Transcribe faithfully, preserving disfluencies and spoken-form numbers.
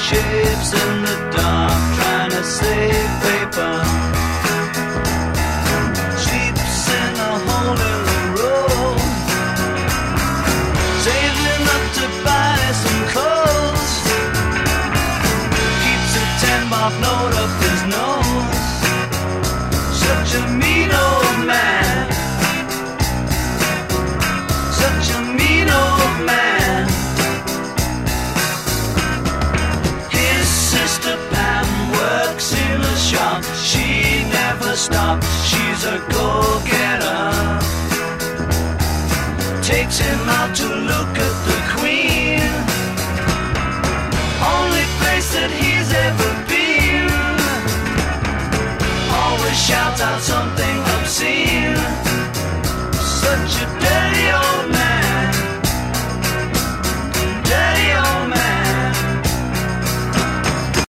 shapes in the dark, trying to save paper. Sleeps in a hole in the road, saving up to buy some clothes. Keeps a ten mark note up his nose. Such a mean old man. Such a mean old man. His sister Pam works in a shop. She never stops, she's a go-getter. Takes him out to look at the Queen, only place that he's ever been. Always shouts out something obscene. Such a